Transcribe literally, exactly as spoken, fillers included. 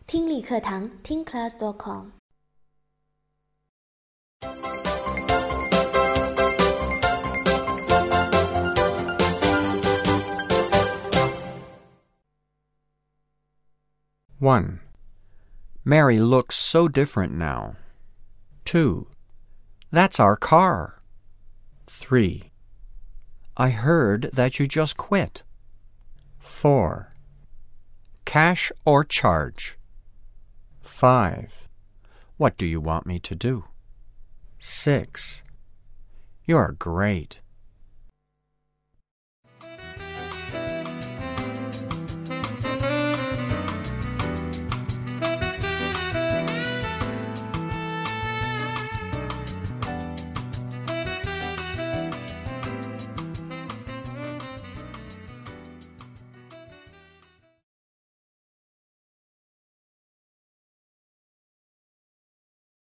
听力课堂听 class dot com。 one. Mary looks so different now. two. That's our car. three. I heard that you just quit. four. Cash or charge? five. What do you want me to do? six. You're great.